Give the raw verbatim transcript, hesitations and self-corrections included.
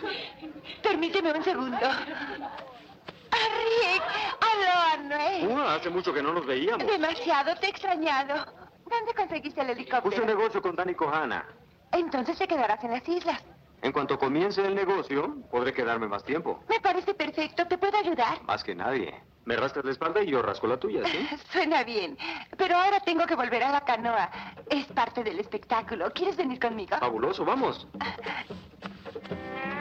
Permíteme un segundo. Ah, Rick, aló, Noé. Uh, hace mucho que no nos veíamos. Demasiado, te he extrañado. ¿Dónde conseguiste el helicóptero? Puse un negocio con Danny Kohana. Entonces te quedarás en las islas. En cuanto comience el negocio, podré quedarme más tiempo. Me parece perfecto. ¿Te puedo ayudar? Más que nadie. Me rascas la espalda y yo rasco la tuya, ¿sí? Suena bien. Pero ahora tengo que volver a la canoa. Es parte del espectáculo. ¿Quieres venir conmigo? Fabuloso, vamos.